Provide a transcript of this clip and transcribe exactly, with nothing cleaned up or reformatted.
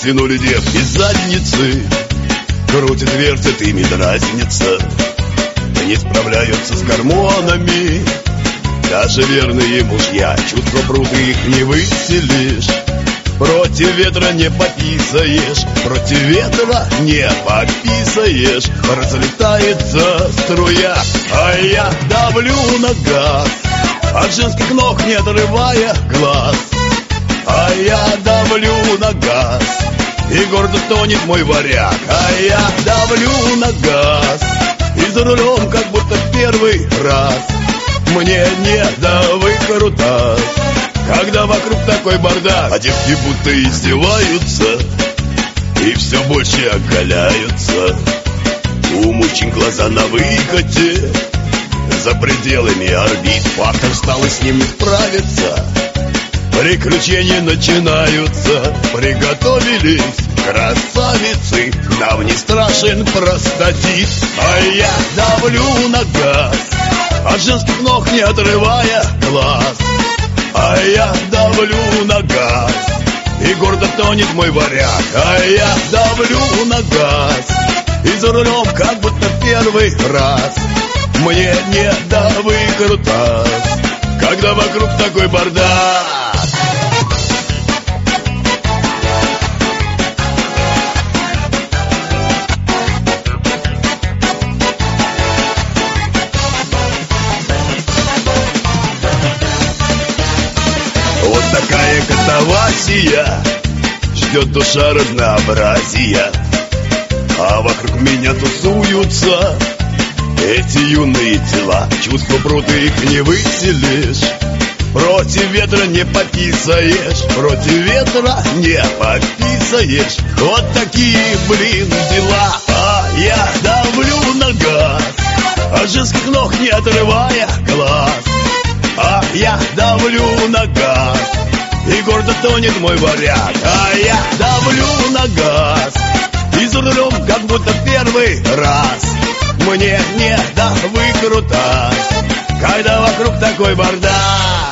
Подтянули девки задницы, крутит, вертит, ими дразнится. Не справляются с гормонами даже верные мужья. Чувства пруд, их не выселишь. Против ветра не пописаешь, против ветра не пописаешь. Разлетается струя, а я давлю на газ, от женских ног не отрывая глаз. А я давлю на газ, и гордо тонет мой варяг. А я давлю на газ, и за рулем как будто первый раз. Мне не до выкрута, когда вокруг такой бардак. А девки будто издеваются и все больше оголяются. У мужчин глаза на выкате, за пределами орбит. Фактор встал, и с ним не справиться. Приключения начинаются. Приготовились красавицы, нам не страшен простатит. А я давлю на газ, от женских ног не отрывая глаз. А я давлю на газ, и гордо тонет мой варяг. А я давлю на газ, и за рулем как будто первый раз. Мне не до выкрута, когда вокруг такой бардак. Вот такая катавасия, ждет душа разнообразия. А вокруг меня тусуются эти юные тела. Чувства пруд, их не выселишь. Против ветра не пописаешь, против ветра не пописаешь. Вот такие, блин, дела. А я давлю на газ, от женских ног не отрывая глаз. А я давлю на газ, и гордо тонет мой варяг. А я давлю на газ, и за рулем как будто первый раз. Мне не до выкрута, когда вокруг такой бардак.